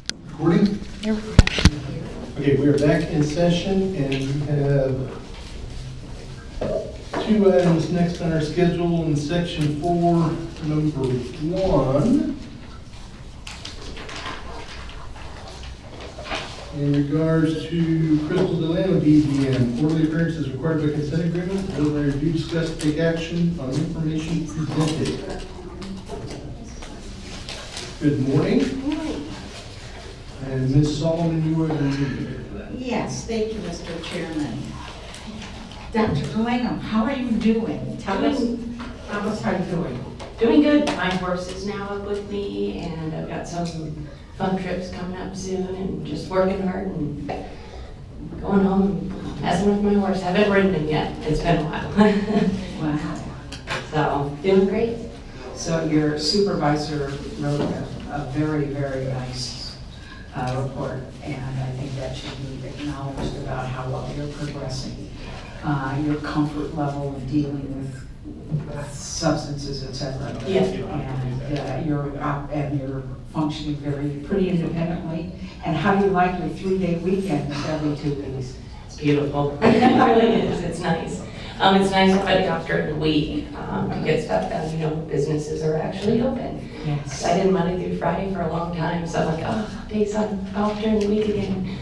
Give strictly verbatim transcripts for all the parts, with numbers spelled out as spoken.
Recording? Okay, we are back in session and we have two items next on our schedule in section four, number one. In regards to Crystal Delano, D V M, quarterly appearances required by consent agreement. The board may review, discuss, take action on information presented. Good morning. Good morning. And Miz Solomon, you were the leader for that. Yes, thank you, Mister Chairman. Doctor Delano, how are you doing? Tell us, tell us how you're doing. Doing good. My horse is now up with me, and I've got some fun trips coming up soon, and just working hard and going home, messing with my horse. Haven't ridden him yet. It's been a while. Wow. So, doing great. So your supervisor wrote a, a very, very nice uh, report, and I think that should be acknowledged about how well you're progressing. Uh, your comfort level of dealing with substances, et cetera. Yeah. And uh, you're up and you're functioning very, pretty independently. And how do you like your three-day weekends every two weeks? It's beautiful. It really is. It's nice. Um, it's nice to have a doctor in the week um, to get stuff done. You know, businesses are actually open. Yes. I did Monday through Friday for a long time, so I'm like, oh, days on off during the week again.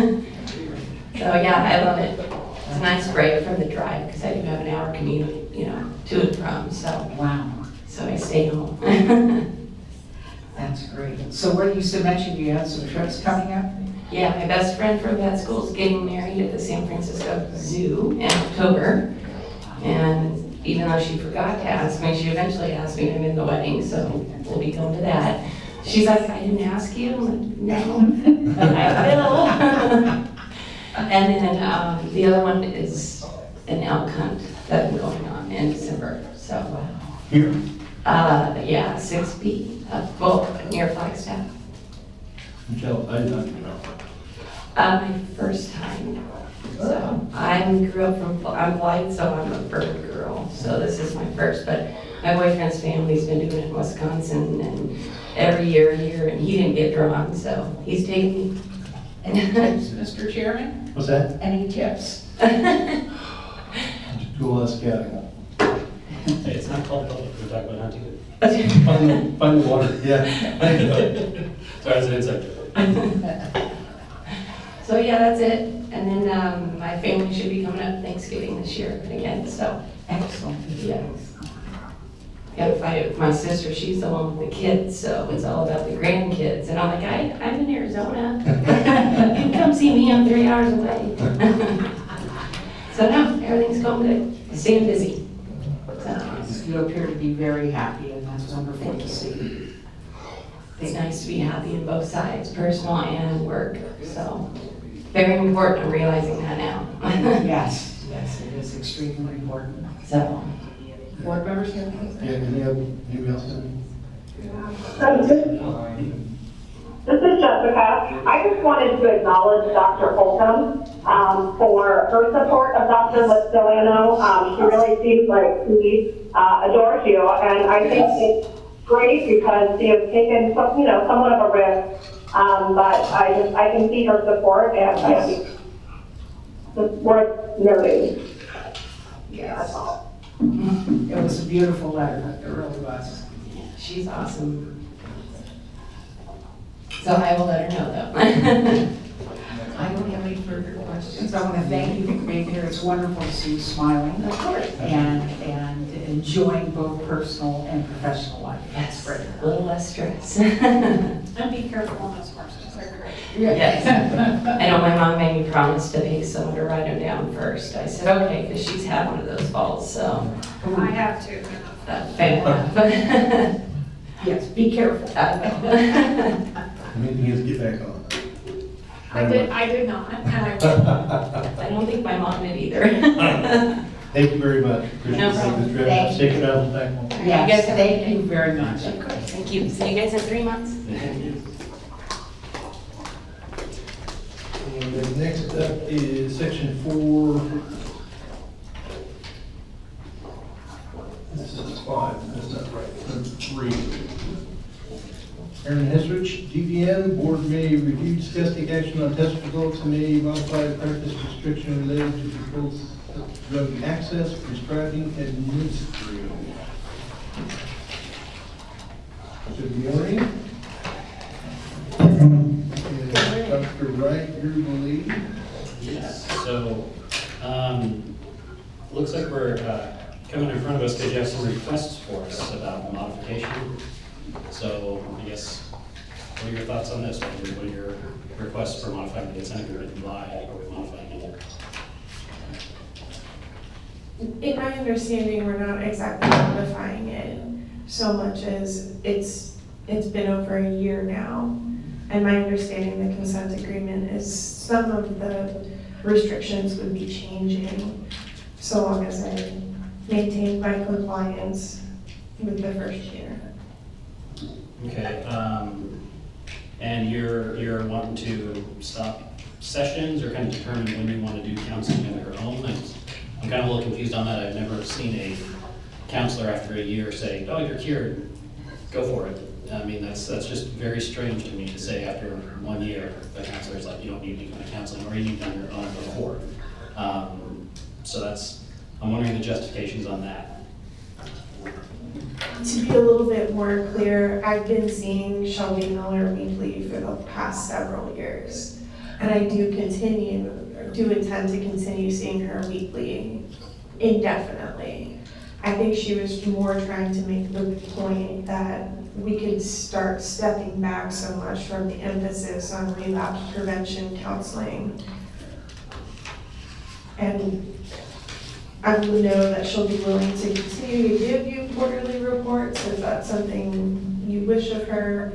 So yeah, I love it. It's a nice break from the drive because I do have an hour commute, you know, to and from. So Wow. so I stay home. That's great. So what you used to mention, you had some trips coming up? Yeah, my best friend from vet school is getting married at the San Francisco Zoo in October. And even though she forgot to ask me, she eventually asked me, I'm in the wedding, so we'll be going to that. She's like, I didn't ask you. I'm like, no, I will. And then um, the other one is an elk hunt that's going on in December. So, uh, Here? uh, yeah, six B, uh, well, near Flagstaff. Michelle, I did not know. Uh, my first time. So I grew up from, I'm white, so I'm a bird girl. So this is my first, but my boyfriend's family's been doing it in Wisconsin and every year, year, and he didn't get drawn, so he's taking me. Any tips, Mister Chairman? What's that? Any tips? Just do a lot of scouting. Hey, it's not called public, we're talking about hunting. Find the, find the water, yeah. Sorry, it's an inside joke. So yeah, that's it. And then um, my family should be coming up Thanksgiving this year again, so. Excellent. Yeah. Gotta fight it with my sister, she's the one with the kids, so it's all about the grandkids. And I'm like, I, I'm in Arizona. You can come see me, I'm three hours away. So no, everything's going good. Staying busy. So You appear to be very happy, and that's wonderful to see. it's nice to be happy on both sides, personal and work. So very important, I'm realizing that now. Yes, yes, it is extremely important. So. Board members have Yeah, any other, anybody else? Um, This this is Jessica. I just wanted to acknowledge Doctor Holcomb um, for her support of Doctor Delano. Um, she really seems like she uh, adores you, and I think it's great because she has taken some, you know, somewhat of a risk. Um, but I just I can see her support, and I think it's worth noting. Yeah, that's all. It was a beautiful letter, it really was. She's awesome. So I will let her know though. I don't have any further questions. I want to thank you for being here. It's wonderful to see you smiling Of course. and, and enjoying both personal and professional life. Yes, a little less stress. And be careful on those horses, they're great. Yes. I know my mom made me promise to pay someone to ride him down first. I said, okay, because she's had one of those falls, so. I have to. That's fair enough. Yes, be careful. I will. Anything is get back on. I did, I did not, and I will. I don't think my mom did either. Thank you very much. Appreciate No you taking problem. the trip. Thank Take it out back home. You Yes, guys have a thank good you very much. Of course, thank you. See you guys in three months. And then next up is section four. This is five, that's not right, that's three. Aaron Hesrich, D V D M, board may review, discuss, take action on test results, and may modify the practice restriction related to controlled drug access, prescribing, and administering. Good morning. And Doctor Wright, you're the lead. Yes, so, um, looks like we're, uh, coming in front of us because you have some requests for us about modification. So, I guess, what are your thoughts on this? What are your, what are your requests for modifying the consent agreement, and why are we modifying it? In my understanding, we're not exactly modifying it so much as it's, it's been over a year now. And my understanding, the consent agreement is some of the restrictions would be changing so long as I maintain my compliance with the first year. Okay, um, and you're, you're wanting to stop sessions or kind of determine when you want to do counseling on your own? I'm, I'm kind of a little confused on that. I've never seen a counselor after a year say, oh, you're cured, go for it. I mean, that's that's just very strange to me to say after one year, the counselor's like, you don't need any kind of counseling, or you need it on your own before. Um, so that's, I'm wondering the justifications on that. To be a little bit more clear, I've been seeing Shelby Miller weekly for the past several years. And I do continue, or do intend to continue seeing her weekly indefinitely. I think she was more trying to make the point that we could start stepping back so much from the emphasis on relapse prevention counseling. And I would know that she'll be willing to continue to give you quarterly reports if that's something you wish of her.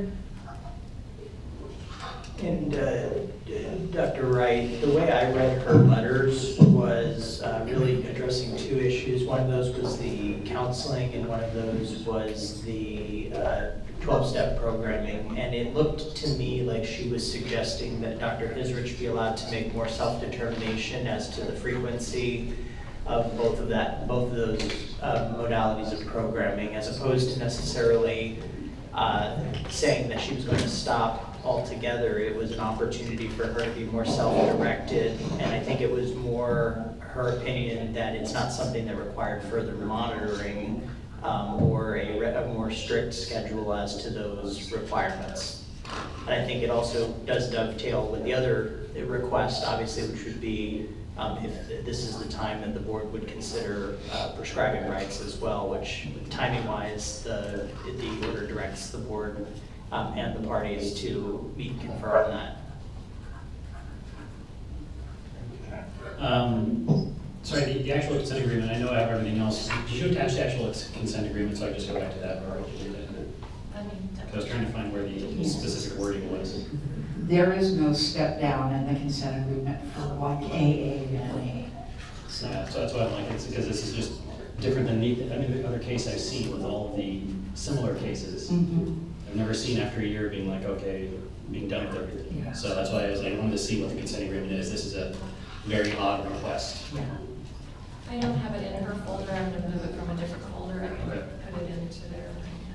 And uh, Doctor Wright, the way I read her letters was uh, really addressing two issues. One of those was the counseling, and one of those was the twelve-step uh, programming. And it looked to me like she was suggesting that Doctor Hisrich be allowed to make more self-determination as to the frequency of both of that, both of those uh, modalities of programming, as opposed to necessarily uh, saying that she was going to stop altogether. It was an opportunity for her to be more self-directed, and I think it was more her opinion that it's not something that required further monitoring um, or a, re a more strict schedule as to those requirements. And I think it also does dovetail with the other request, obviously, which would be um, if this is the time that the board would consider uh, prescribing rights as well, which timing-wise, the, the order directs the board Um, and the parties to meet and confer on that. Um, sorry, the, the actual consent agreement, I know I have everything else. Did you attach the actual consent agreement, so I just go back to that? Or I was trying to find where the specific wording was. There is no step down in the consent agreement for like A A and A. So, yeah, so that's why I'm like, it's because this is just different than the, I mean, the other case I've seen with all of the similar cases. mm-hmm. I've never seen after a year being like, okay, being done with everything. Yeah. So that's why I was like, I wanted to see what the consent agreement is. This is a very odd request. Yeah. I don't have it in her folder. I'm going to move it from a different folder. I can Okay. put it into there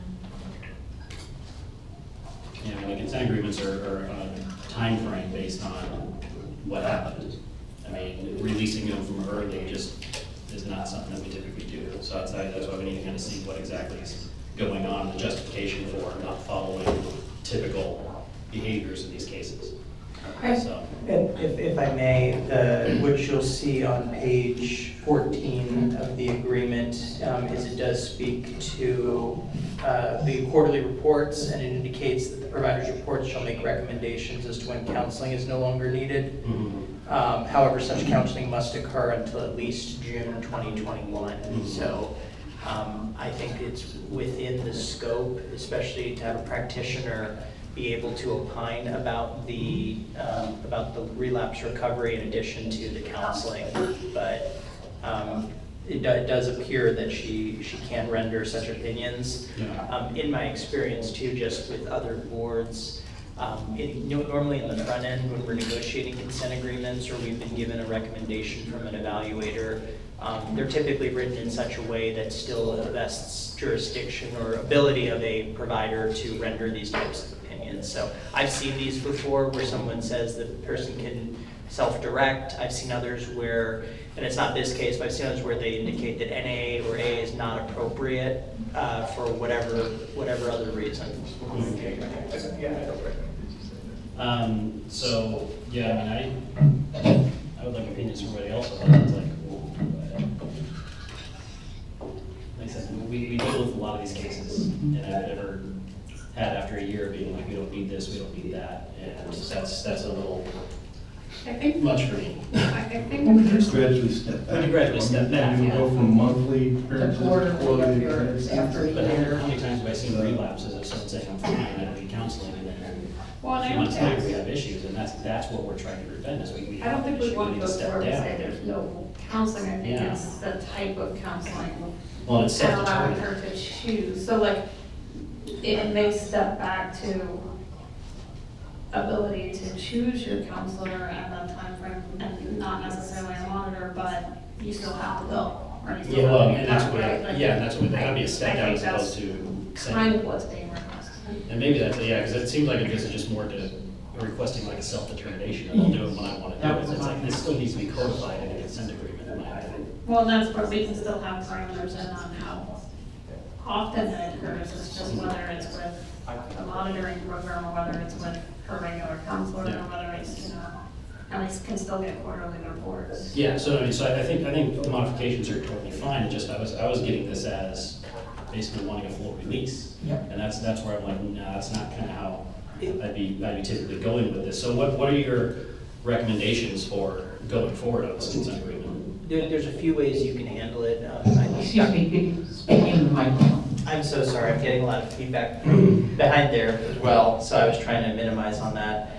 right You know, the consent agreements are, are a time frame based on what happened. I mean, releasing them from early just is not something that we typically do. So that's, that's why we need to kind of see what exactly is going on, the justification for not following typical behaviors in these cases. Okay. So, And if, if I may, the, what you'll see on page fourteen of the agreement um, is it does speak to uh, the quarterly reports, and it indicates that the provider's reports shall make recommendations as to when counseling is no longer needed. mm-hmm. Um, however, such counseling must occur until at least June twenty twenty-one. Mm-hmm. So um, I think it's within the scope, especially to have a practitioner be able to opine about the um, about the relapse recovery in addition to the counseling. But um, it, do, it does appear that she she can render such opinions. Yeah. Um, in my experience too, just with other boards, um, it, you know, normally in the front end when we're negotiating consent agreements or we've been given a recommendation from an evaluator, um, they're typically written in such a way that still vests jurisdiction or ability of a provider to render these types of opinions. opinions. So I've seen these before where someone says the person can self-direct. I've seen others where, and it's not this case, but I've seen others where they indicate that N A or A is not appropriate uh, for whatever whatever other reason. Um, so, yeah, I mean, I, I would like opinions from everybody else, but it's like, well, like I said, we, we deal with a lot of these cases, and I've never had after a year being like, we don't need this, we don't need that, and that's, that's a little I think, much for me. I I think. Well, we just gradually step back. We gradually step back, You yeah. go from monthly appearances to quarterly quarterly appearance appearances. after a But how year. many times have I seen relapses of someone saying, I'm fine, I don't need counseling, and then Well, a and I few don't months later, we think, have issues, and that's, that's what we're trying to prevent, is we, we I have don't an think we issue, want we to need go to step forward and down. say there's no counseling. I think Yeah. it's the type of counseling Well, it's and allowing self-determined. her to choose. So like, it may step back to ability to choose your counselor and the timeframe, and not necessarily a monitor, but you still have to go. or you still Yeah, have well, to be and that's there, what, right? Like, yeah, and that's what, that'd be I- a step I down think as that's opposed to saying. Kind of what's being requested. And maybe that's, yeah, because it seems like this is just more to requesting like a self-determination, and I'll do it when I want to do That it. was It's like, mine. this still needs to be codified in a consent agreement, in my opinion. Well, that's where we can still have parameters in on how often it occurs, it's just whether it's with a monitoring program or whether it's with her regular counselor, or Yeah. whether it's, you know, and we can still get quarterly reports. Yeah, so I mean, so I I think, I think the modifications are totally fine, it just, I was, I was getting this as basically wanting a full release. Yep. And that's, that's where I'm like, nah, that's not kind of how I'd be, I'd be typically going with this. So what, what are your recommendations for going forward on this consent agreement? There, there's a few ways you can handle it. Um, I think Excuse me, be- speaking in the microphone. I'm so sorry, I'm getting a lot of feedback behind there as well, so I was trying to minimize on that.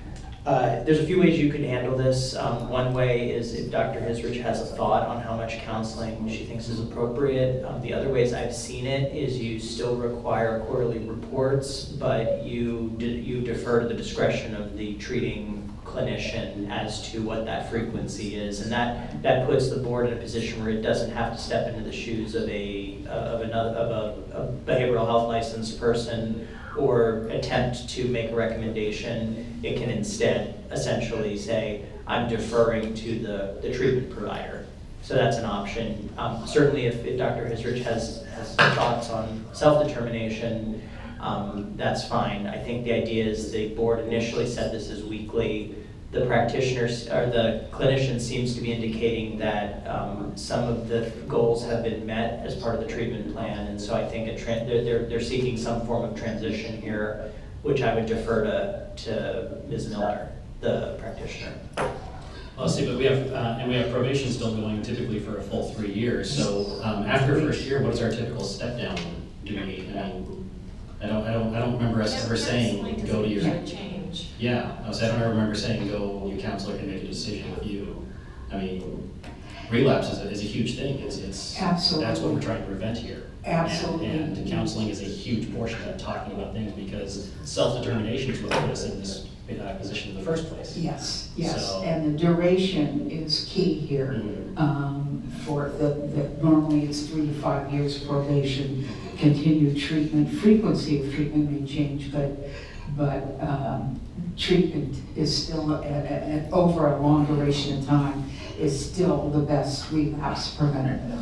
Uh, There's a few ways you could handle this. Um, One way is if Doctor Hisrich has a thought on how much counseling she thinks is appropriate. Um, The other ways I've seen it is you still require quarterly reports, but you de- you defer to the discretion of the treating clinician as to what that frequency is. And that, that puts the board in a position where it doesn't have to step into the shoes of a, of another, of a, a behavioral health licensed person or attempt to make a recommendation. It can instead essentially say, I'm deferring to the, the treatment provider. So that's an option. Um, certainly if, if Doctor Hisrich has, has thoughts on self-determination, um, that's fine. I think the idea is the board initially said this is weekly. The practitioners, or the clinician seems to be indicating that um, some of the goals have been met as part of the treatment plan, and so I think a tran- they're, they're, they're seeking some form of transition here, which I would defer to, to Miz Miller, the practitioner. Well, see, but we have, uh, and we have probation still going typically for a full three years, so, um, after first year, what is our typical step down? Do we, I mean, I don't, I don't, I don't remember us ever saying, go to your. Change. Yeah, I was, I don't remember saying, go, your counselor can make a decision with you. I mean, relapse is a, is a huge thing, it's, it's, Absolutely. that's what we're trying to prevent here. Absolutely. And, and counseling is a huge portion of that, talking about things, because self-determination is what put us in this uh, position in the first place. Yes, yes, So- and the duration is key here. Mhm. Um, for the, the, normally it's three to five years probation, continued treatment, frequency of treatment may change, but, but, um, treatment is still, at, at, at over a long duration of time, is still the best relapse preventative.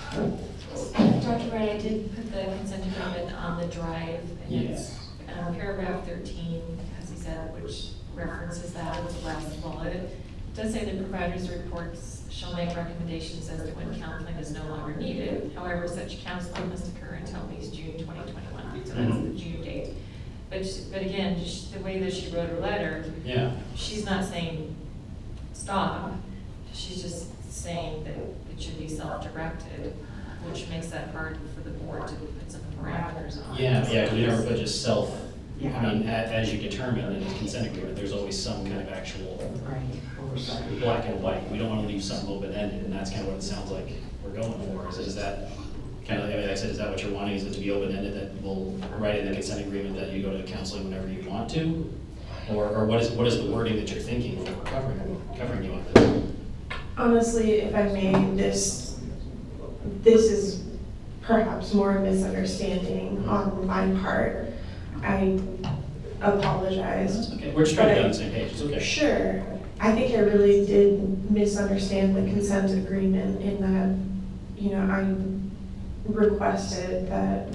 Doctor Wright, I did put the consent agreement on the drive, and it's um, paragraph thirteen, as he said, which references that as the last bullet. It does say the provider's reports shall make recommendations as to when counseling is no longer needed. However, such counseling must occur until at least June twenty twenty-one, so that's the June date. But, she- but again, just the way that she wrote her letter, Yeah, she's not saying stop, she's just saying that it should be self-directed, which makes that hard for the board to put some parameters on. yeah, yeah, because we never put just self, I Yeah. mean, a- as you determine in the consent agreement, there's always some kind of actual Right, oversight. black and white. We don't want to leave something open-ended, and that's kind of what it sounds like we're going for. Is, is that kind of, I mean, like I said, is that what you're wanting? Is it to be open-ended, that we'll write in the consent agreement that you go to counseling whenever you want to? Or, or what is, what is the wording that you're thinking for covering, covering you on this? Honestly, if I may, this, this is perhaps more a misunderstanding on my part. I, apologized. Okay, we're just trying to get on the same page, it's okay. Sure. I think I really did misunderstand the consent agreement in that, you know, I requested that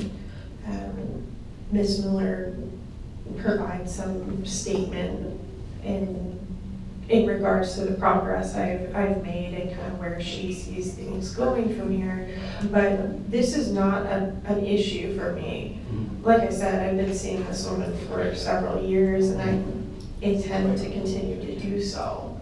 um, Miz Miller provide some statement in in regards to the progress I've, I've made and kind of where she sees things going from here. But this is not a, an issue for me. Like I said, I've been seeing this woman for several years and I intend to continue to do so.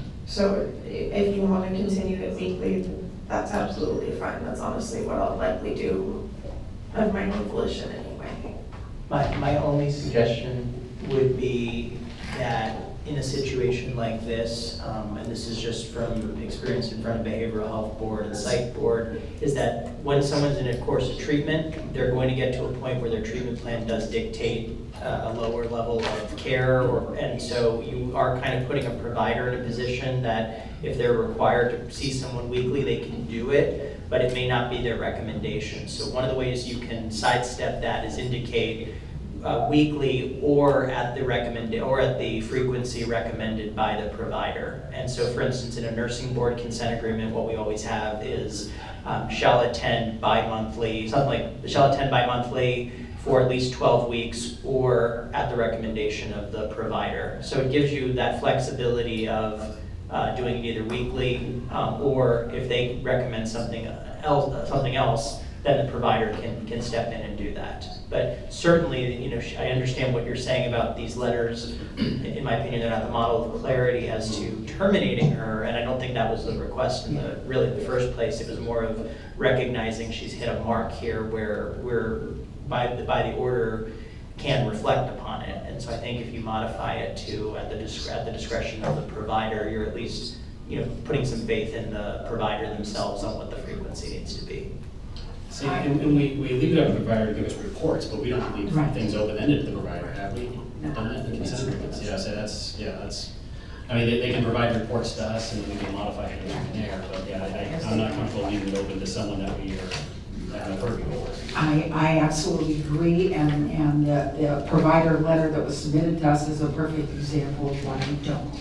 So if you want to continue it weekly, that's absolutely fine. That's honestly what I'll likely do of my own volition anyway. My, my only suggestion would be that in a situation like this, um, and this is just from experience in front of Behavioral Health Board and Psych Board, is that when someone's in a course of treatment, they're going to get to a point where their treatment plan does dictate uh, a lower level of care, or, and so you are kind of putting a provider in a position that if they're required to see someone weekly, they can do it, but it may not be their recommendation. So one of the ways you can sidestep that is indicate Uh, weekly or at the recommend or at the frequency recommended by the provider. And so, for instance, in a nursing board consent agreement, what we always have is um, shall attend bi-monthly, something like shall attend bi-monthly for at least twelve weeks or at the recommendation of the provider. So it gives you that flexibility of uh, doing it either weekly um, or if they recommend something else, something else, then the provider can, can step in and do that. But certainly, you know, I understand what you're saying about these letters. In my opinion, they're not the model of clarity as to terminating her, and I don't think that was the request in the really in the first place. It was more of recognizing she's hit a mark here where we're by the by the order can reflect upon it. And so I think if you modify it to at the disc at the discretion of the provider, you're at least, you know, putting some faith in the provider themselves on what the frequency needs to be. See, and, and we, we leave it up to the provider to give us reports, but we don't leave Right. things open-ended to the provider, have we? Done that in consent agreements? Yeah, so that's, yeah, that's, I mean, they, they can provide reports to us and we can modify it from there, but yeah, I, I'm not comfortable leaving it open to someone that we are, haven't heard before. I, I absolutely agree, and, and the, the provider letter that was submitted to us is a perfect example of why we don't.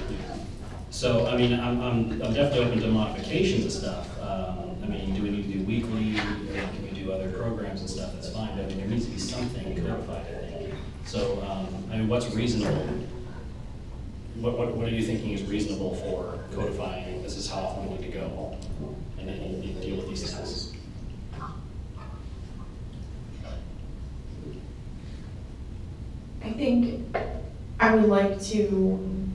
So, I mean, I'm, I'm, I'm definitely open to modifications and stuff. Um, I mean, do we need to do weekly, or can we do other programs and stuff? That's fine, but I mean, there needs to be something codified, I think. So, um, I mean, what's reasonable? What, what, what are you thinking is reasonable for codifying, this is how often we need to go? And then you need to deal with these things. I think I would like to,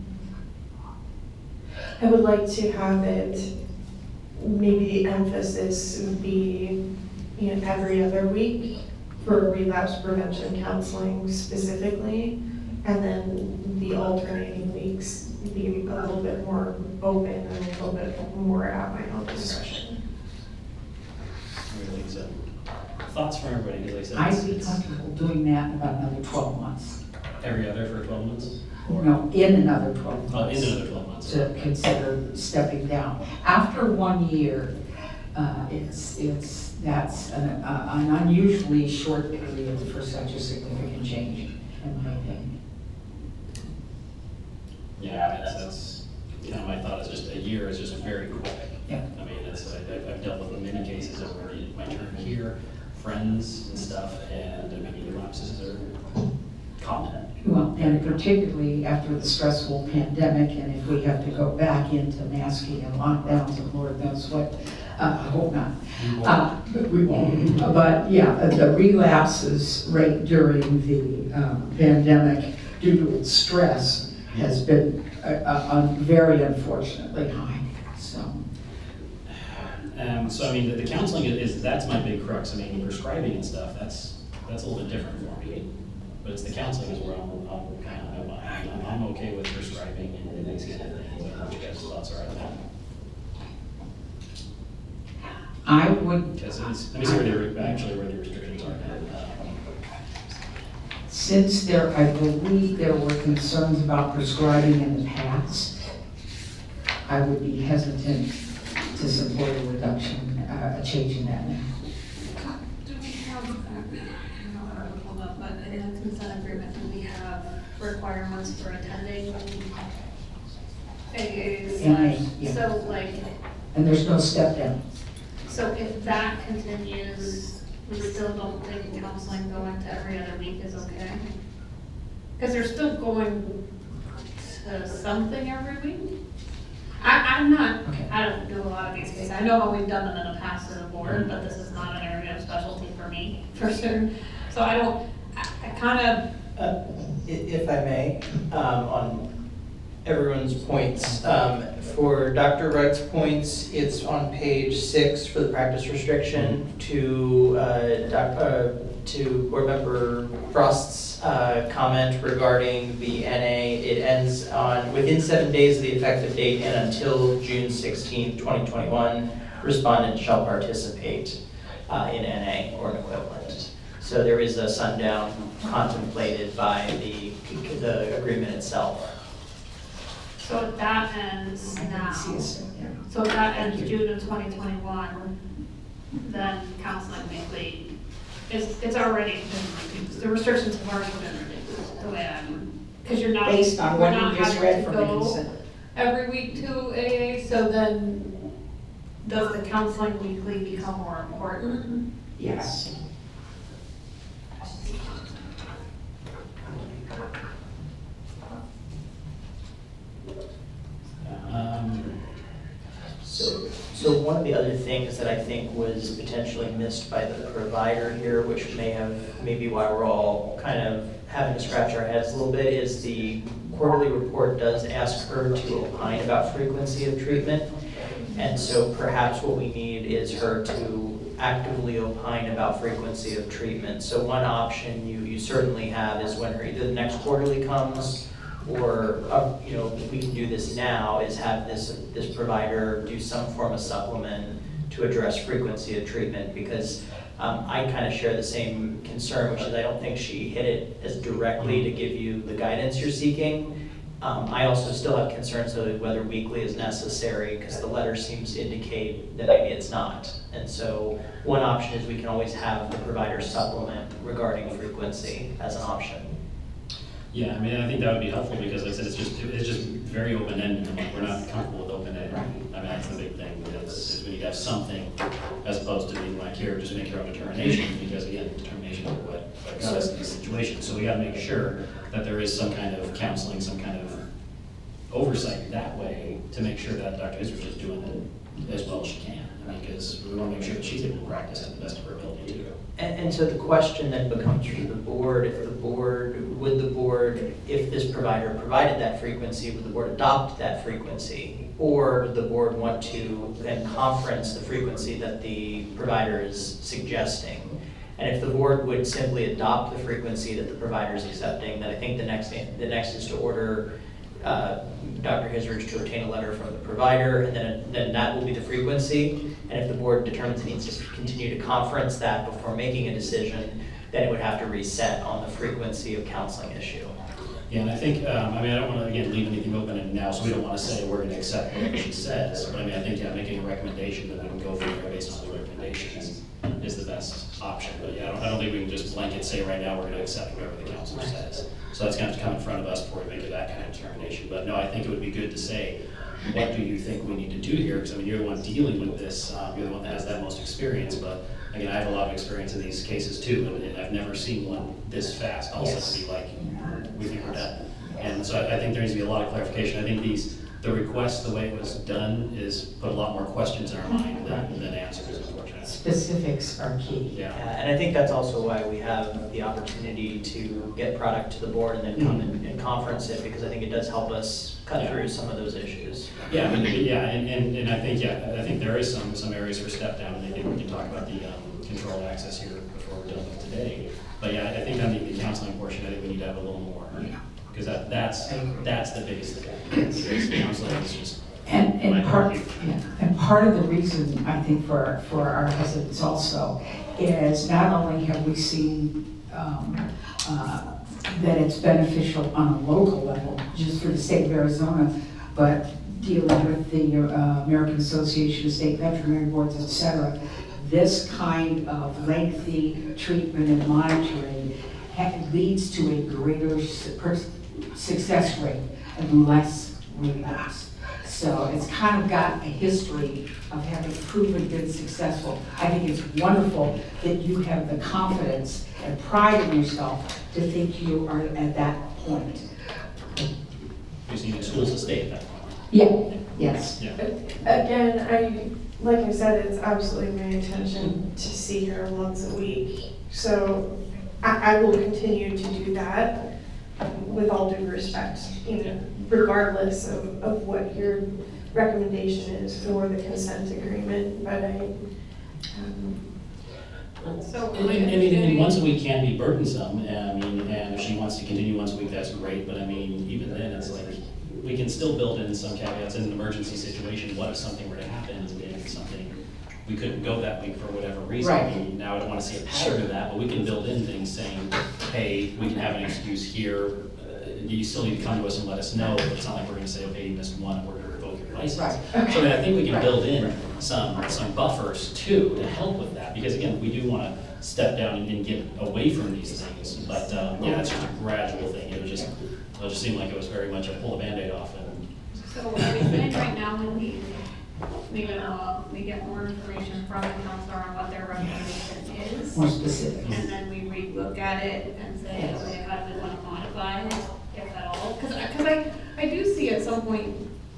I would like to have it, maybe the emphasis would be, you know, every other week for relapse prevention counseling specifically, and then the alternating weeks be a little bit more open and a little bit more at my own discretion. Really, so, thoughts from everybody, because I I'd said be it's, comfortable doing that in about another twelve months. every other for twelve months? No, in another twelve Oh, months. in another twelve months. To consider stepping down. After one year, uh, it's, it's, that's an, uh, an unusually short period for such a significant change, in my opinion. Yeah, that's, that's, you know, my thought is just a year is just very quick. Yeah. I mean, it's, I've, I've dealt with many cases over my term here, friends and stuff, and I mean, relapses are common. Well, and particularly after the stressful pandemic, and if we have to go back into masking and lockdowns, and Lord knows what, uh, I hope not. Uh, we won't. But yeah, the relapses rate during the um, pandemic due to its stress has been uh, uh, very unfortunately high, so. Um, so I mean, the, the counseling is, is, that's my big crux. I mean, prescribing and stuff, that's, that's a little bit different for me. But it's the counseling is where I'm, I'm kind of, I'm, I'm okay with prescribing and these kind of things. I don't know what you guys' thoughts are on that. I would, Because it's, let me see where the, actually where the restrictions are. Um, since there, I believe there were concerns about prescribing in the past, I would be hesitant to support a reduction, uh, a change in that now. Do we have, I don't know, hold up, but in the consent agreement, do we have requirements for attending A A N A, slash, yeah. so like, And there's no step down. so if that continues, we still don't think counseling going to every other week is okay? Because they're still going to something every week? I, I'm not, Okay. I don't do a lot of these cases. I know how we've done them in the past as a board, but this is not an area of specialty for me, for sure. So I don't, I, I kind of, Uh, i- If I may, um, on everyone's points, um, for Doctor Wright's points, it's on page six for the practice restriction to, uh, doc- uh, to Board Member Frost's uh, comment regarding the N A. It ends on, within seven days of the effective date and until June sixteenth, twenty twenty-one, respondent shall participate uh, in N A or an equivalent. So there is a sundown contemplated by the, the agreement itself. so if that ends I now, didn't see a step down. so if that ends June of twenty twenty-one, then counseling weekly is, it's already been reduced. The restrictions have already been reduced, the way I'm, because you're not, Based on we're what not you just having read to from the go consent. every week to A A, so then does the counseling weekly become more important? Yes. Um, So, so one of the other things that I think was potentially missed by the provider here, which may have, maybe why we're all kind of having to scratch our heads a little bit, is the quarterly report does ask her to opine about frequency of treatment. And so perhaps what we need is her to actively opine about frequency of treatment. So one option you, you certainly have is when her, either the next quarterly comes, or, uh, you know, we can do this now, is have this, this provider do some form of supplement to address frequency of treatment, because um, I kind of share the same concern, which is I don't think she hit it as directly to give you the guidance you're seeking. Um, I also still have concerns of whether weekly is necessary, because the letter seems to indicate that maybe it's not. And so one option is we can always have the provider supplement regarding frequency as an option. Yeah, I mean, I think that would be helpful because like I said, it's just, it's just very open-ended. Like, we're not comfortable with open-ended. I mean, that's the big thing. Is, is we need to have something as opposed to being like, here, just make your own determination, because again, determination of what, what exists in these situations. So we gotta make sure that there is some kind of counseling, some kind of oversight that way to make sure that Doctor Israel is doing it as well as she can. I mean, because we wanna make sure that she's able to practice to the best of her ability too. And, and so the question then becomes for the board, if the board, would the board, if this provider provided that frequency, would the board adopt that frequency? Or would the board want to then conference the frequency that the provider is suggesting? And if the board would simply adopt the frequency that the provider is accepting, then I think the next, the next is to order uh, Doctor Hisrich to obtain a letter from the provider, and then, then that will be the frequency. And if the board determines it needs to continue to conference that before making a decision, then it would have to reset on the frequency of counseling issue. Yeah, and I think, um, I mean, I don't want to, again, leave anything open now, so we don't want to say we're going to accept whatever she says. But I mean, I think, yeah, making a recommendation that we can go from there based on the recommendations is the best option. But yeah, I don't, I don't think we can just blanket say right now we're going to accept whatever the counselor says. So that's going to have to come in front of us before we make that kind of determination. But no, I think it would be good to say, what do you think we need to do here? Because I mean, you're the one dealing with this, um, you're the one that has that most experience. But again, I have a lot of experience in these cases too, and, and I've never seen one this fast also Yes. to be like, we think we're done. And so I, I think there needs to be a lot of clarification. I think these, the request, the way it was done, is put a lot more questions in our mind than, than answers, unfortunately. Specifics are key. Yeah. Yeah, and I think that's also why we have the opportunity to get product to the board and then come and, and conference it, because I think it does help us cut Yeah. through some of those issues. Yeah, I mean, yeah, and, and, and I think, yeah, I think there is some, some areas for step down, and I think we can talk about the um, controlled access here before we're done with today. But yeah, I think on the, the counseling portion, I think we need to have a little more, because that, that's, that's the biggest thing. Because counseling is just, And, and My part, purview. yeah, and part of the reason, I think, for, for our hesitance also is not only have we seen um, uh, that it's beneficial on a local level, just for the state of Arizona, but dealing with the uh, American Association of State Veterinary Boards, et cetera, this kind of lengthy treatment and monitoring ha- leads to a greater s- per- success rate and less relapse. So it's kind of got a history of having proven been successful. I think it's wonderful that you have the confidence and pride in yourself to think you are at that point. You just need the schools to stay at that point. Yeah, yes. Yeah. Again, I, like I said, it's absolutely my intention to see her once a week. So I, I will continue to do that with all due respect, you know, regardless of, of what your recommendation is for the consent agreement, but I, um, So. I mean, I mean, and once a week can be burdensome, and I mean, and if she wants to continue once a week, that's great, but I mean, even then, it's like, we can still build in some caveats in an emergency situation. What if something were to happen, and if something, we couldn't go that week for whatever reason? Right. I mean, now I don't wanna see a pattern of that, but we can build in things saying, hey, we can have an excuse here, uh, you still need to come to us and let us know, but it's not like we're gonna say, okay, you missed one, we're gonna revoke your license. Right. So I mean, I think we can Right. build in some, some buffers too, to help with that, because again, we do wanna step down and, and get away from these things, but, um, yeah, it's just a gradual thing, it was just, it just seemed like it was very much a pull the Band-Aid off, and So are we saying right now when we, we, uh, we get more information from the counselor on what their recommendation is? More specific. And then we re-look at it and say, okay, how do we want to modify it, if at all? Because I, because I, I do see at some point,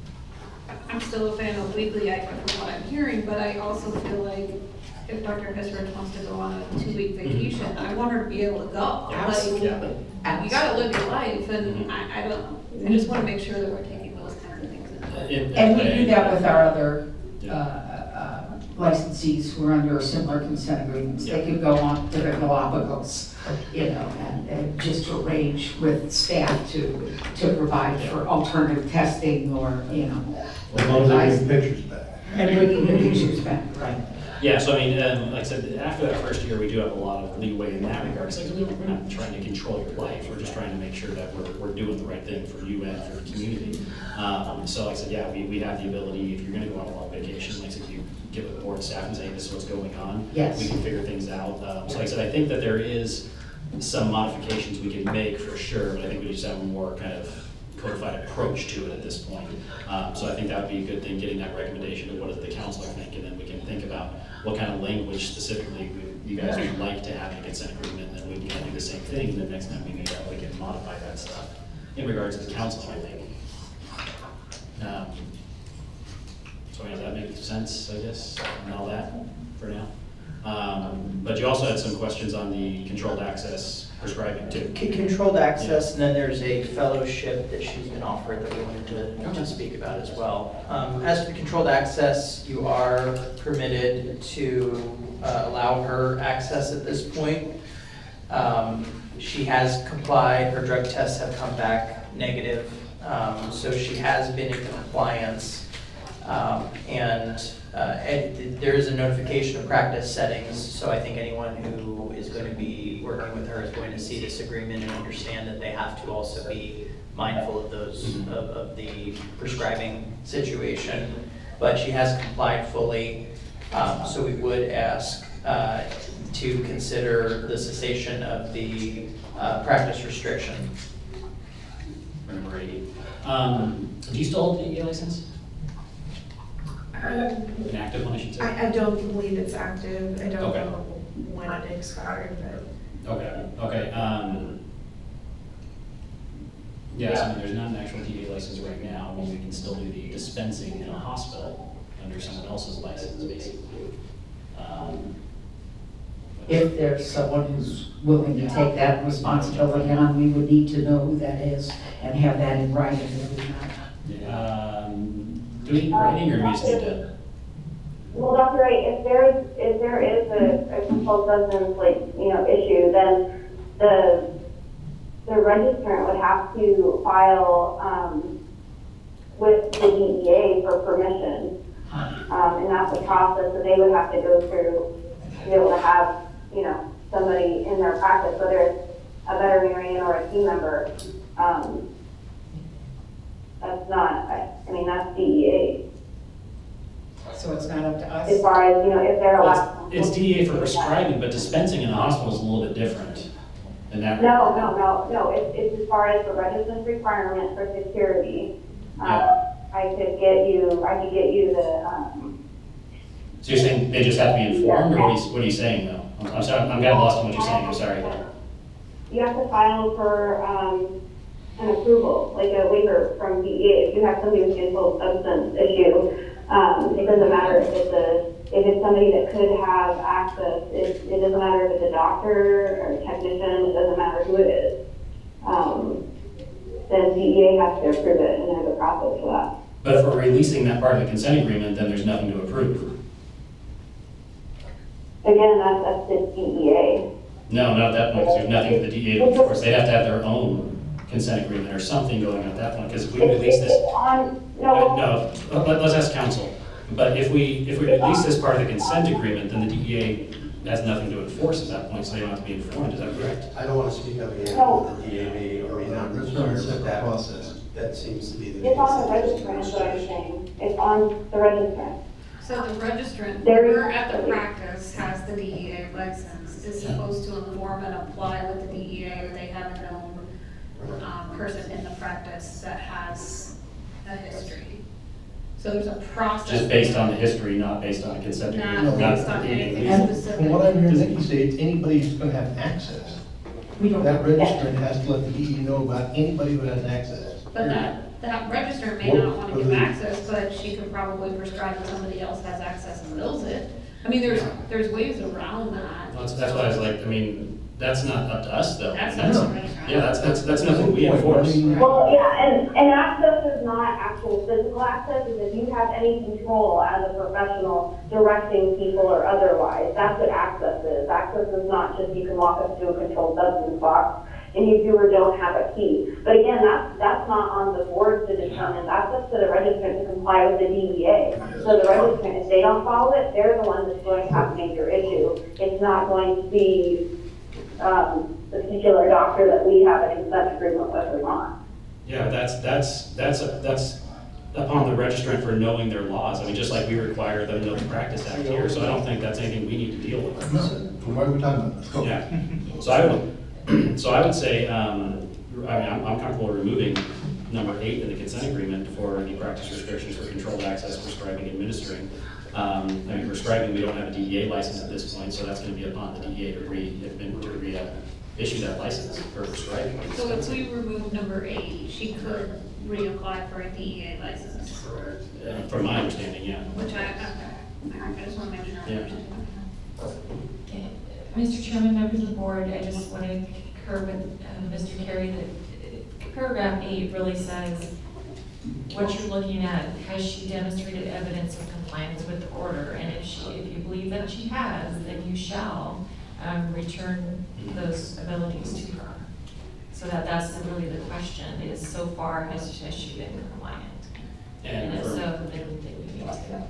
I'm still a fan of weekly, I, from what I'm hearing, but I also feel like if Doctor Hisrich wants to go on a two-week vacation, I want her to be able to go. Absolutely. Like, you gotta live your life, and I, I don't, I just want to make sure that we're taking those kinds of things into account. And we do that with our other uh, Yeah. uh, licensees who are under similar consent agreements. They Yeah. could go on to the Galapagos, you know, and, and just arrange with staff to, to provide for alternative testing or, you know. As long as they get pictures back. And bringing the pictures back, right. yeah, so I mean, um, like I said, after that first year, we do have a lot of leeway in that regard. It's like, we don't- we're not trying to control your life, we're just trying to make sure that we're, we're doing the right thing for you and for the community. Um, so like I said, yeah, we, we have the ability, if you're gonna go on a long vacation, like I said, you give it the board staff and say, this is what's going on. Yes. We can figure things out. Um, so like I said, I think that there is some modifications we can make for sure, but I think we just have a more kind of codified approach to it at this point. Um, so I think that would be a good thing, getting that recommendation of what does the counselor think, and then we can think about what kind of language specifically we- you guys would like to have in a consent agreement, and then we can kind of do the same thing, and then next time we meet up, we can modify that stuff in regards to the council, I think. Um, so does that make sense, I guess, and all that for now? Um, but you also had some questions on the controlled access prescribing too. C- Controlled access, and then there's a fellowship that she's been offered that we wanted to, to speak about as well. Um, as to the controlled access, you are permitted to uh, allow her access at this point. Um, she has complied, her drug tests have come back negative, um, so she has been in compliance. Um, and uh, and there is a notification of practice settings, so I think anyone who is going to be working with her is going to see this agreement and understand that they have to also be mindful of those, of, of the prescribing situation. But she has complied fully, um, so we would ask uh, to consider the cessation of the uh, practice restriction. Number eight. Um, do you still hold the E A license? An active one, I should say? I, I don't believe it's active. I don't Okay. know when it expired, but. Okay, okay, um, yeah, so I mean, there's not an actual T V license right now, but we can still do the dispensing in a hospital under someone else's license, basically. Um, If there's someone who's willing to take that responsibility on, we would need to know who that is and have that in writing. if we not. Um, do we need writing, or do we just need to? Well, Doctor Wright, if there is, if there is a, a controlled substance, like, you know, issue, then the, the registrant would have to file, um, with the D E A for permission. Um, and that's a process that they would have to go through to be able to have, you know, somebody in their practice, whether it's a veterinarian or a team member. Um, that's not, I, I mean, that's D E A. So it's not up to us? As far as, you know, if they're allowed. It's it's D E A for prescribing, but dispensing in a hospital is a little bit different. And that. No, no, no, no, it's, it's as far as the registrant requirement for security. Um, Yeah. I could get you, I could get you the, um, So you're saying they just have to be informed, or what are you, what are you saying though? I'm I'm sorry, I'm kind of lost in what you're saying, I'm sorry. you have to file for, um, an approval, like a waiver from D E A. If you have somebody with controlled substance issue, um, it doesn't matter if it's a, if it's somebody that could have access, it, it doesn't matter if it's a doctor or a technician, it doesn't matter who it is. Um, then D E A has to approve it and have a process for that. But if we're releasing that part of the consent agreement, then there's nothing to approve. Again, that's, that's the D E A. No, not at that point, because there's nothing for the D E A to enforce. They'd have to have their own consent agreement or something going on at that point, because if we It's- release it's this. On, Uh, no, No, let- let's ask counsel. But if we, if we release this part of the consent agreement, then the D E A has nothing to enforce at that point, so they don't have to be informed, is that correct? I don't want to speak up again, No. what the D A may or may not That's require, not a but separate that, process. that seems to be the. it's on the registrant, is what I'm saying. It's on the registrant. So the registrant, There is- whoever at the practice has the D E A license is supposed to inform and apply with the D E A that they have a known um, person in the practice that has a history. So there's a process. Just based on the history, not based on a consent Not agreement. based on anything And specific. from what I'm hearing Nikki say, it's anybody who's gonna have access. We don't. That registrant has to let the D E A know about anybody who has access. But that, that registrant may not want to give access, but she could probably prescribe that somebody else has access and knows it. I mean, there's, there's ways around that. That's, that's why I was like, I mean, that's not up to us though. That's not the registrant. Yeah, that's, that's, that's nothing we enforce. Well, yeah, and, and access is not actual physical access, is if you have any control as a professional directing people or otherwise, that's what access is. Access is not just you can walk up to a controlled substance box and you do or don't have a key. But again, that's, that's not on the board to determine, that's up to the registrant to comply with the D E A. So the registrant, if they don't follow it, they're the one that's going to have a major issue. It's not going to be, um, the particular doctor that we have a consent agreement with or not. Yeah, that's, that's, that's, a- that's upon the registrant for knowing their laws. I mean, just like we require them to know the Practice Act here, so I don't think that's anything we need to deal with. No, from what are we talking about? Let's go. Yeah, so I would, so I would say, um, I mean, I'm, I'm comfortable removing number eight in the consent agreement for any practice restrictions for controlled access, prescribing, administering. Um, I mean, prescribing, we don't have a D E A license at this point, so that's gonna be upon the D E A to re, to re, uh, issue that license for prescribing. So if we remove number eight, she could reapply for a D E A license, Uh, From my understanding, yeah. which I, okay, I just want to make sure. I Yeah. understand. Okay. Mister Chairman, members of the board, I just want to concur with uh, Mister Carey that uh, paragraph eight really says what you're looking at, has she demonstrated evidence of compliance with the order? And if she, if you believe that she has, then you shall um, return those abilities to her. So that that's really the question, is so far has, has she been compliant? And And if for- so, then, then we need to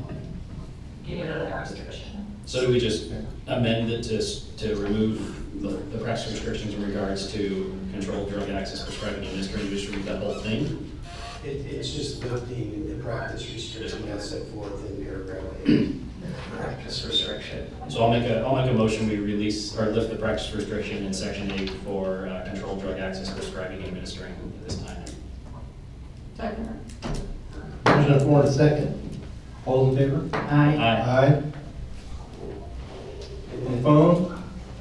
give her that restriction. So do we just amend it to, s- to remove the, the practice restrictions in regards to controlled drug access, prescribing, and administering, just remove that whole thing? It, it's just lifting the practice restriction as set forth in paragraph eight. Practice restriction. So I'll make a, I'll make a motion, we release, or lift the practice restriction in section eight for uh, controlled drug access, prescribing, and administering at this time. Second. Motion on the floor in a second. All in favor? Aye. Aye. Aye. On the phone?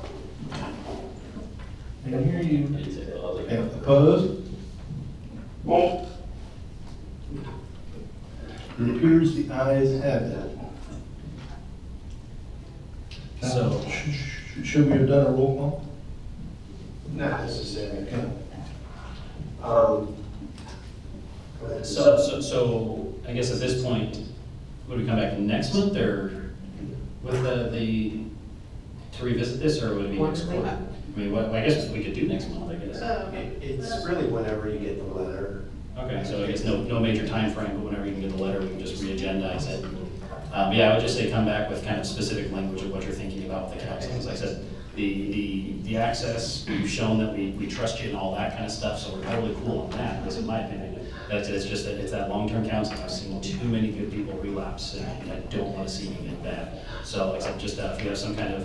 I can hear you. Okay, opposed? Nay. It appears the ayes have it. So- Sh- sh- Should we have done a roll call? Not necessarily. Okay. Um, go ahead. So, so, so I guess at this point, would we come back next month, or with the, the, to revisit this, or would it be next month? I mean, what, I guess we could do next month, I guess. So, It, it's really whenever you get the letter. Okay, so I guess no, no major time frame, but whenever you can get the letter, we can just re-agendize it. Um, yeah, I would just say come back with kind of specific language of what you're thinking about with the council. As I said, the, the, the access, you've shown that we, we trust you and all that kind of stuff, so we're totally cool on that, at least in my opinion. That's, it's just that it's that long-term counseling. I've seen too many good people relapse, and I don't want to see anything bad. So, except just uh, if you have some kind of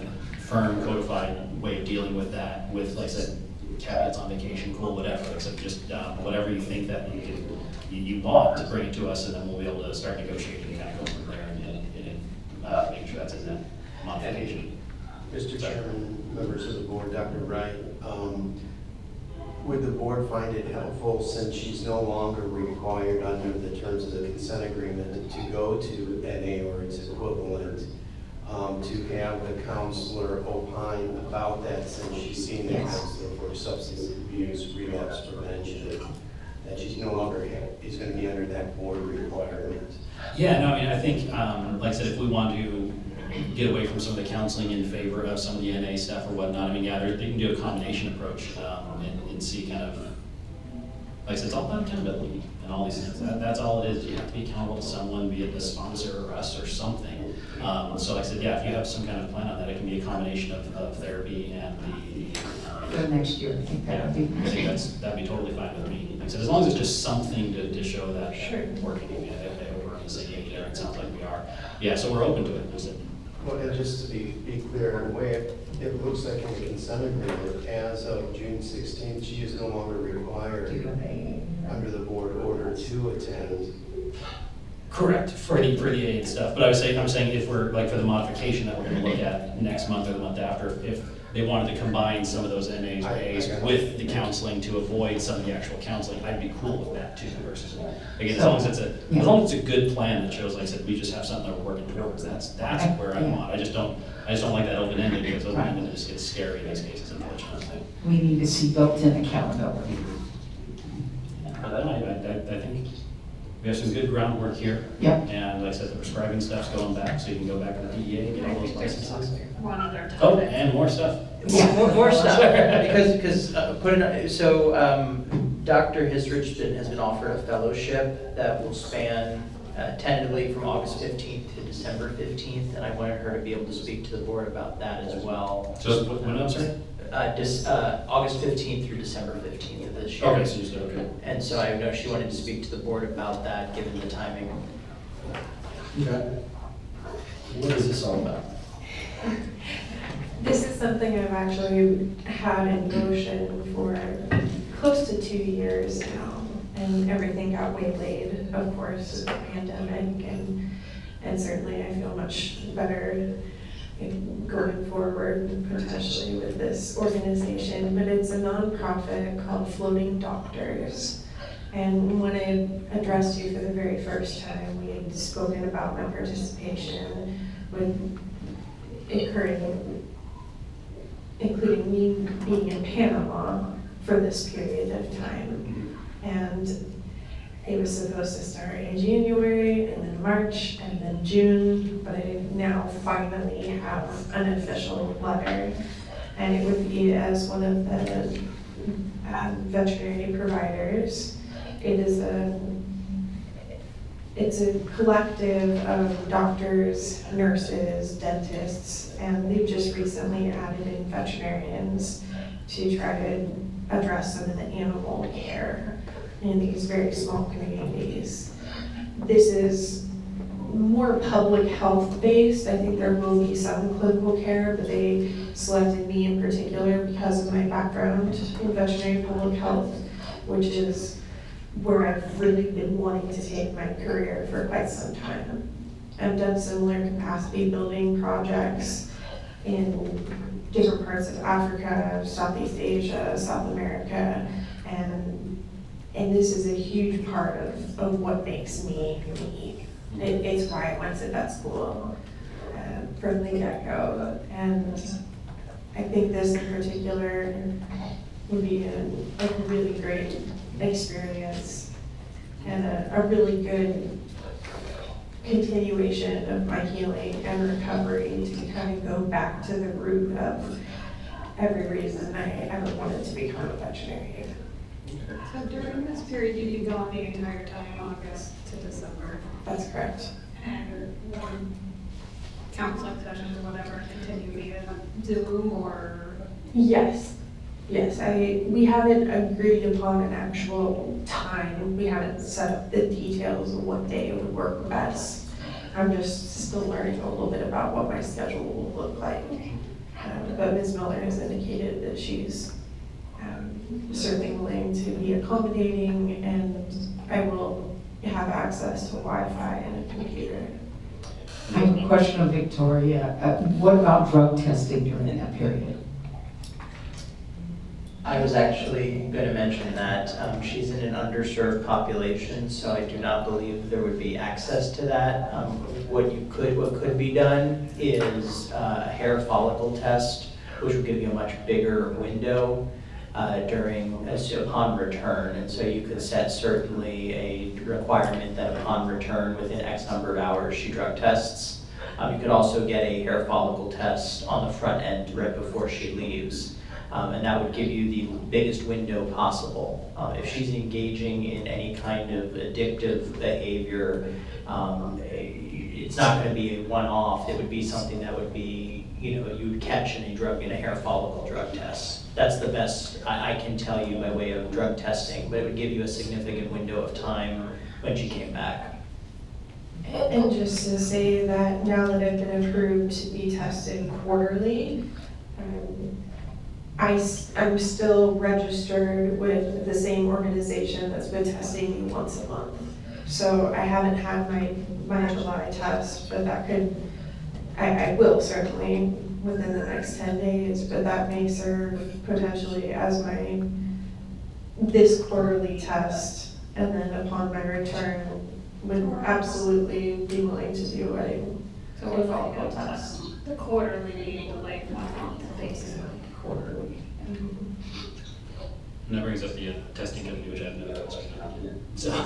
firm codified way of dealing with that, with, like I said, caveats on vacation, cool, whatever, except just um, whatever you think that you can, you, you want to bring it to us, and then we'll be able to start negotiating and kind of go from there and, and, and uh, make sure that's in that modification. Mister Chairman, members of the board, Doctor Wright, um, would the board find it helpful, since she's no longer required under the terms of the consent agreement to go to N A or its equivalent, um, to have the counselor opine about that, since she's seen the Yes. counselor for substance abuse, relapse prevention, that she's no longer ha- is going to be under that board requirement? Yeah, no, I mean, I think, um, like I said, if we want to get away from some of the counseling in favor of some of the N A stuff or whatnot, I mean, yeah, there- they can do a combination approach um, and, and see kind of, like I said, it's all about accountability and all these things. That, that's all it is. You have to be accountable to someone, be it the sponsor or us or something. Um, so like I said, yeah, if you have some kind of plan on that, it can be a combination of, of therapy and the, For the um, next year, I think that would be. I think that's, that'd be totally fine with me. Like I said, as long as it's just something to, to show that Sure. we're working, you know, if they were on the same page there, it sounds like we are. Yeah, so we're open to it. Like I said, Well, and just to be, be clear, in a way, it, it looks like in the consent agreement, as of June sixteenth, she is no longer required under the board order to attend. correct, for the, for the A and stuff, but I was saying, I'm saying if we're, like for the modification that we're gonna look at next month or the month after, if they wanted to combine some of those N As or I- I A's got it. with the counseling to avoid some of the actual counseling, I'd be cool with that too, versus, again, as long as it's a, as long as it's a good plan that shows, like I said, we just have something that we're working towards, that's, that's where I want, I just don't, I just don't like that open-ended, because open-ended just gets scary in these cases, unfortunately. We need to see built-in accountability. But I, I, I I think we have some good groundwork here. Yep. And like I said, the prescribing stuff's going back, so you can go back to the D E A and get all those licenses. One other topic. Oh, and more stuff. Yeah, more, more stuff, because, because, uh, put in, so, um, Doctor Hisrich been, has been offered a fellowship that will span uh, tentatively from August fifteenth to December fifteenth, and I wanted her to be able to speak to the board about that as well. So, what, what, I'm sorry? Uh, dis, uh, August fifteenth through December fifteenth of this year. Okay, so you said, okay. And so I know she wanted to speak to the board about that, given the timing. Okay. What is this all about? This is something I've actually had in motion for close to two years now, and everything got waylaid, of course, with the pandemic, and, and certainly I feel much better in going forward potentially with this organization, but it's a nonprofit called Floating Doctors. And when I addressed you for the very first time, we had spoken about my participation with occurring, including me being in Panama for this period of time. And it was supposed to start in January, and then March, and then June, but I now finally have an official letter. And it would be as one of the uh, veterinary providers. It is a, it's a collective of doctors, nurses, dentists, and they've just recently added in veterinarians to try to address some of the animal care in these very small communities. This is more public health based. I think there will be some clinical care, but they selected me in particular because of my background in veterinary public health, which is where I've really been wanting to take my career for quite some time. I've done similar capacity building projects in different parts of Africa, Southeast Asia, South America, and and this is a huge part of, of what makes me me. It, it's why I went to vet school uh, from the get-go, and I think this in particular would be a, a really great experience and a, a really good continuation of my healing and recovery to kind of go back to the root of every reason I ever wanted to become a veterinarian. So during this period, you did go on the entire time, August to December, That's correct. and um, counseling sessions or whatever continue via Zoom or? Yes, yes, I, we haven't agreed upon an actual time. We haven't set up the details of what day would work best. I'm just still learning a little bit about what my schedule will look like. Um, But Miz Miller has indicated that she's um, certainly willing to be accommodating, and I will have access to Wi-Fi and a computer. I have a question of Victoria. Uh, What about drug testing during that period? I was actually going to mention that um, she's in an underserved population, so I do not believe there would be access to that. Um, what you could, what could be done is uh, a hair follicle test, which would give you a much bigger window uh, during as upon return, and so you could set certainly a requirement that upon return within X number of hours she drug tests. Um, you could also get a hair follicle test on the front end right before she leaves. Um, and that would give you the biggest window possible. Um, if she's engaging in any kind of addictive behavior, um, it's not going to be a one-off. It would be something that would be, you know, you would catch in a drug in a hair follicle drug test. That's the best I, I can tell you by way of drug testing, but it would give you a significant window of time when she came back. And just to say that now that I've been approved to be tested quarterly, um, I, am still registered with the same organization that's been testing me once a month. So I haven't had my, my July test, but that could, I, I will certainly within the next ten days, but that may serve potentially as my, this quarterly test. And then upon my return, would absolutely be willing to do a, So a follicle test. The quarterly meeting, like one month, basically. Quarterly. And that brings up the uh, testing company, which I have another question on. So,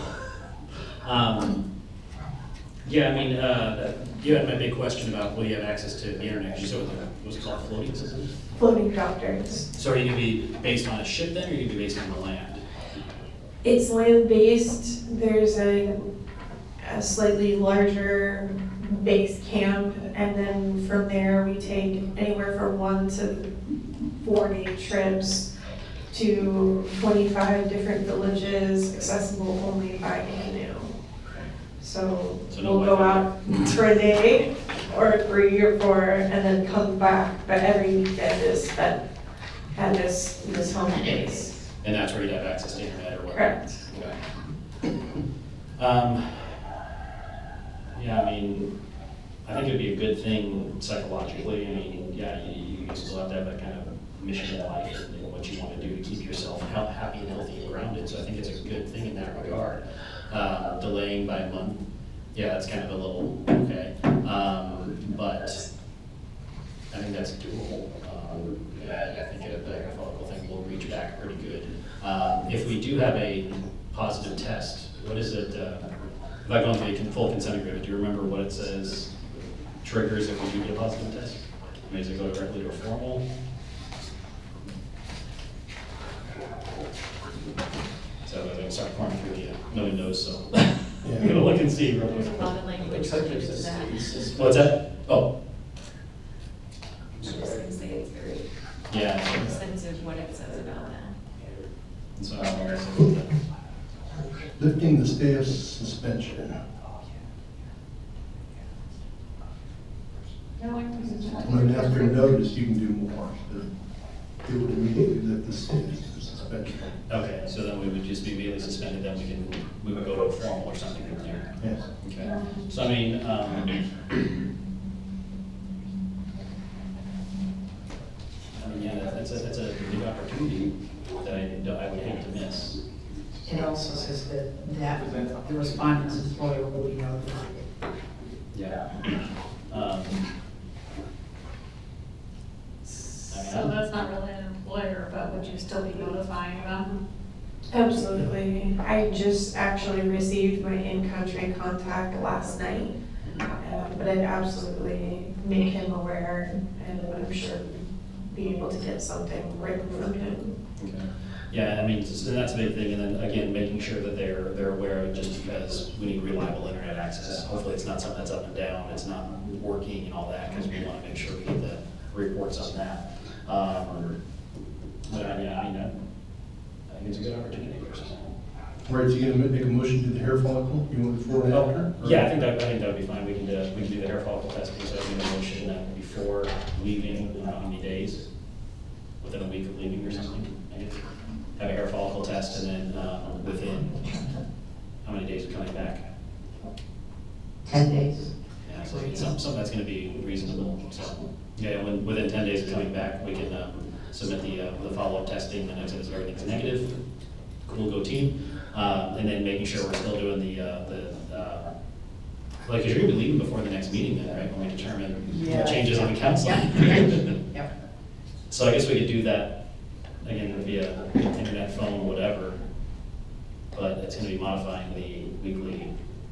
um, yeah, I mean, uh, you had my big question about will you have access to the internet? You said what the, what's it called, floating system? Floating doctors. So are you going to be based on a ship then, or are you going to be based on the land? It's land-based. There's a, a slightly larger base camp, and then from there we take anywhere from one to four day trips to twenty-five different villages, accessible only by canoe. So, So no we'll go Wi-Fi. out for a day or three or four and then come back, but every weekend is spent at this, this home base. And that's where you'd have access to internet or whatever? Correct. Okay. Um, yeah, I mean, I think it'd be a good thing psychologically. I mean, yeah, you, you still have to have that kind of mission in life and what you want to do to keep yourself happy and healthy and grounded. So I think it's a good thing in that regard. Uh, delaying by a month, yeah, that's kind of a little, okay. Um, but I think that's doable. Um, yeah, I think a, the follicle thing will reach back pretty good. Um, if we do have a positive test, what is it, uh, if I go into a full consent agreement, do you remember what it says triggers if we do get a positive test? I mean, does it go directly to a formal? So I'm going to start pouring through the, uh, no one knows, so I'm going to look and see real There's a quick. lot of language related to that. What's that? Oh, I'm just gonna say it's very yeah. extensive what it says about that. So I'm going to say that. Lifting the stay of suspension. When after notice, you can do more, but it would immediately lift the stay of suspension. Okay, so then we would just be immediately suspended, then we can, we would go to a formal or something from there. Yes. Okay, so I mean, um, I mean, yeah, that's a, that's a big opportunity that I, I would hate to miss. It also says that, that the respondent's employer will be notified. Yeah. Um, I mean, So I'm- that's not really an employer, but would you still be notifying them? Absolutely. I just actually received my in-country contact last night, uh, but I'd absolutely make him aware, and I'm sure be able to get something written from him. Okay. Yeah, I mean, so that's a big thing, and then again, making sure that they're they're aware of it, just because we need reliable internet access. Hopefully, it's not something that's up and down, it's not working and all that, because we want to make sure we get the reports on that. Um, but uh, yeah, I mean, I, I think it's a good opportunity for us. All right, so you're gonna make a motion to the hair follicle, you want before and after? or- Yeah, I think that I think that would be fine. We can do we can do the hair follicle testing, so I think a motion that would be before leaving, I don't know how many days, within a week of leaving or something, I guess. Have a hair follicle test, and then um, within, how many days of coming back? ten days. Yeah, so it's some- something that's gonna be reasonable, so, yeah, when, within ten days of coming back, we can um, submit the, uh, the follow-up testing, and if everything's negative, cool, go team. Uh, and then making sure we're still doing the, uh, the, uh, like, because you're gonna be leaving before the next meeting then, right, when we determine Yeah. the changes in the council. Yep. So I guess we could do that, again, via internet, phone, whatever, but it's gonna be modifying the weekly.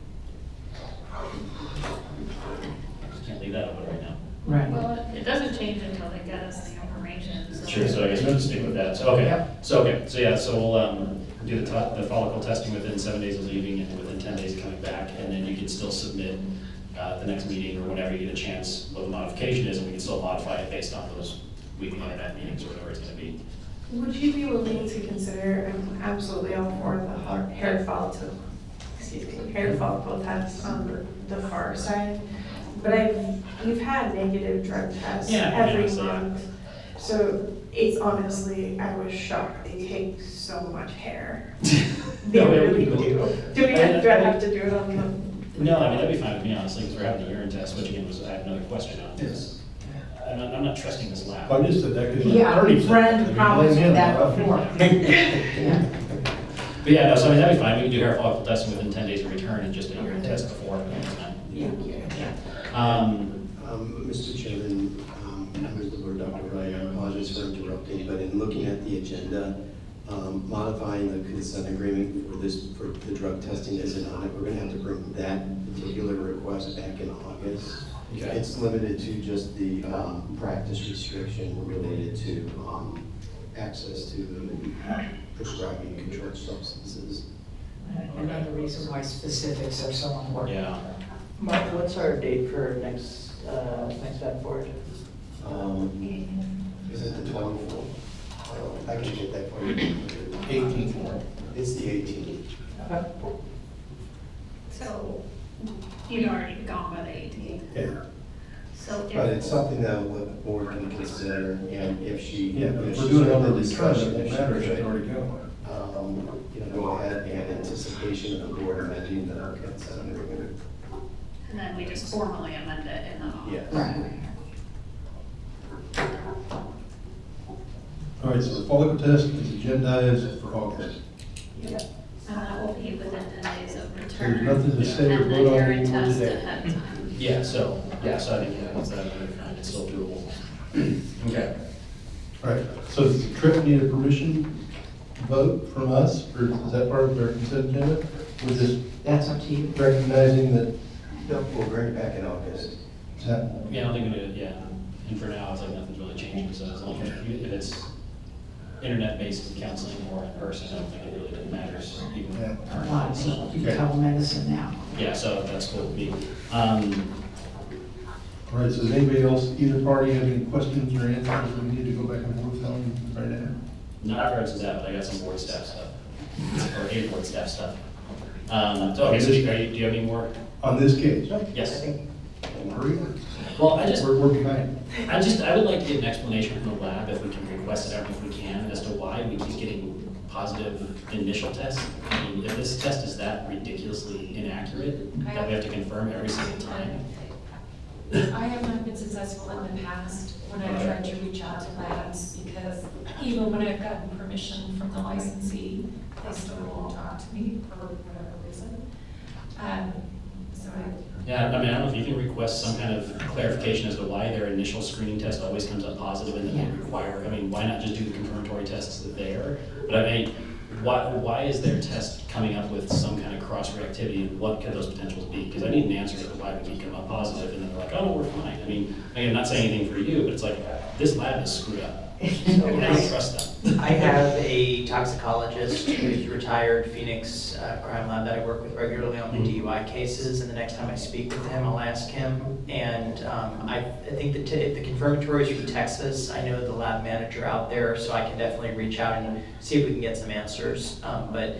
Can't leave that open right now. Right. Well, it doesn't change until they get us the information, so. Sure, so I guess we'll just stick with that, so, okay, Yep. so, okay, so yeah, so we'll, um, do the, to- the follicle testing within seven days of leaving and within ten days of coming back, and then you can still submit, uh, the next meeting or whenever you get a chance what the modification is, and we can still modify it based on those weekly internet meetings or whatever it's gonna be. Would you be willing to consider, I'm absolutely all for the har- hair follicle, excuse me, hair follicle test on the, the far side, but I've, we've had negative drug tests Yeah, every yeah, so, yeah. month. So it's honestly, I was shocked, they take so much hair. They No, yeah, we really can go. do. Do we have, do I have to do it on them? No, I mean, that'd be fine with me, honestly, because we're having a urine test, which again was, I have another question on. Yes. I'm not, I'm not trusting this lab. I just said that because. Yeah, we've run into problems with that before. Yeah. But yeah, no, so I mean, that'd be fine, we can do hair follicle testing within ten days of return and just a urine test before. That's fine. Yeah. Um, Um, Mister Chairman, um, members of the board, Doctor Wright, I apologize for interrupting, but in looking at the agenda, um, modifying the consent agreement for this, for the drug testing isn't on it. We're gonna have to bring that particular request back in August. Okay. It's limited to just the, um, practice restriction related to, um, access to prescribing controlled substances. Another reason why specifics are so important. yeah. Mark, what's our date for next, uh, next Fed Forward? Um, is it the twenty-fourth? I can get that for you. Eighteenth. It's the eighteenth. So you'd already gone by the eighteenth. Yeah. So But it's if, something that the board can consider, and if she. Yeah, but if if we're she's doing it on under the return, discussion, it won't if she matter if could, it's already going. Um, you know, go ahead and anticipation of the board amending the consent agreement. and then we just formally amend it and then I'll. Yeah. Right. All right, so the follicle test is agendized for August. And that will be within ten days of There's return. nothing to say or And the vote on urine anymore test today. ahead of time. Yeah, so, yeah, so I think, yeah, that's, that'd be fine, it's still doable. Okay. All right, so does the trip need a permission vote from us, or is that part of our consent agenda? We're just That's up to you. recognizing that, Nope, we'll bring it back in August. is that, Yeah, I don't think we do, yeah, and for now, it's like nothing's really changing, so as long as, you- if it's internet-based counseling or in person, I don't think it really matters even Yeah. Well, currently. you can telemedicine now. Yeah, so that's cool with me. Um, all right, so does anybody else, either party have any questions or answers we need to go back and forth on right now? not regards to that, but I got some board staff stuff, or a board staff stuff. Um, so, okay, so do you, are you- do you have any more? On this case? Yes. Hurry. Well, I just, We're, we're behind. I just, I would like to get an explanation from the lab, if we can request it, I don't know if we can, as to why we keep getting positive initial tests. I mean, if this test is that ridiculously inaccurate, that we have to confirm every single time. I have not been successful in the past when I've tried to reach out to labs, because even when I've gotten permission from the licensee, they still won't talk to me for whatever reason. Um, so I, Yeah, I mean, I don't know if you can request some kind of clarification as to why their initial screening test always comes up positive and then they require, I mean, why not just do the confirmatory tests there? But I mean, why, why is their test coming up with some kind of cross-reactivity, and what could those potentials be? Because I need an answer as to why we keep coming up positive, and then they're like, oh, no, we're fine. I mean, again, I'm not saying anything for you, but it's like, this lab is screwed up. So I don't trust them. I have a toxicologist who's retired, Phoenix uh, Crime Lab, that I work with regularly on the D U I cases, and the next time I speak with him, I'll ask him. And um, I, I think that if the confirmatory is from Texas, I know the lab manager out there, so I can definitely reach out and see if we can get some answers. Um, but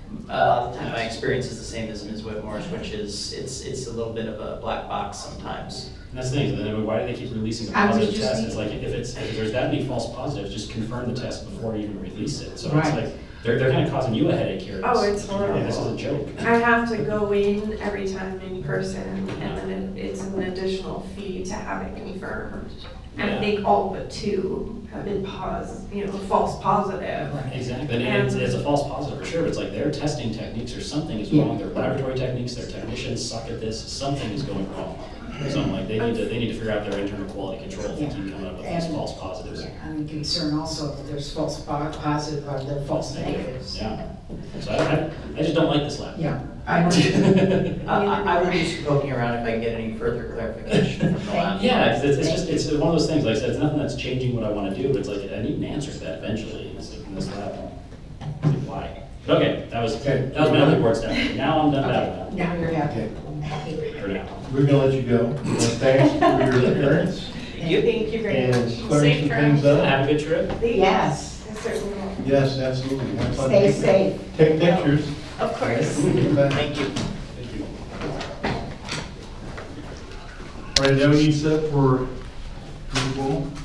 A lot of the time, my experience is the same as Miz Whitmore's, which is, it's, it's a little bit of a black box sometimes. And that's the thing, then why do they keep releasing a I was positive just test? It's like, thinking- if it's, if there's that many false positives, just confirm the test before you even release it. So it's Right. like, they're, they're kind of causing you a headache here. Oh, it's horrible. This is a joke. I have to go in every time in person, and then it- it's an additional fee to have it confirmed. And I think all but two have been pos, you know, false positive. Exactly, and it's, it's a false positive for sure, but it's like their testing techniques or something is Yeah. wrong, their laboratory techniques, their technicians suck at this, something is going wrong. So I'm like, they need to, they need to figure out their internal quality control if they keep coming up with these And- false positives. Yeah, I'm concerned also that there's false po- positive, or there are false negatives. Yeah, so I, I, I just don't like this lab. Yeah, I don't. I, I I would be poking around if I can get any further clarification from the lab. Yeah, it's, it's it's just, it's one of those things, like I said, it's nothing that's changing what I wanna do, but it's like, I need an answer to that eventually, in this, in this lab. Like, why? But okay, that was, Okay. that was my only word stuff. Now I'm done babbling, Now you're happy. for now. We're gonna let you go. Uh, Thanks for your appearance Thank you. Thank you very and much. clearing some things up. Have a good trip. Yes, I certainly will. Yes, absolutely. Have fun. stay Take- safe. Take pictures. Of course. Bye. Thank you. Thank you. All right, now we need set for approval.